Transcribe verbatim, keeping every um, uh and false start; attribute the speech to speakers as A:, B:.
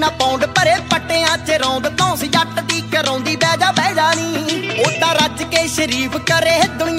A: ਨਾ ਪੌਂਡ ਭਰੇ ਪੱਟਿਆਂ ਚ ਰੌਂਦ ਧੌਂਸ ਜੱਟ ਦੀ ਕਰਾਉਂਦੀ ਬਹਿ ਜਾ ਬਹਿ ਜਾ ਨੀ। ਉਹ ਤਾਂ ਰੱਜ ਕੇ ਸ਼ਰੀਫ ਕਰੇ ਦੁਨੀਆ